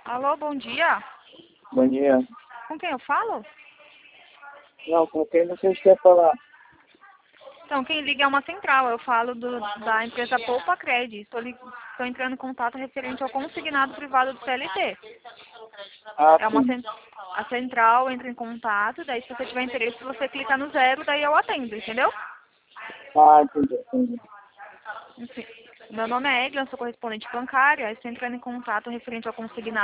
Alô, bom dia. Bom dia. Com quem eu falo? Não, com quem vocês querem falar? Então, quem liga é uma central. Eu falo da empresa Poupa Cred. Estou entrando em contato referente ao consignado privado do CLT. Ah, É uma sim. a central entra em contato, daí se você tiver interesse, você clica no 0, daí eu atendo, entendeu? Ah, entendi. Enfim, meu nome é Eglan, sou correspondente bancária. Estou entrando em contato referente ao consignado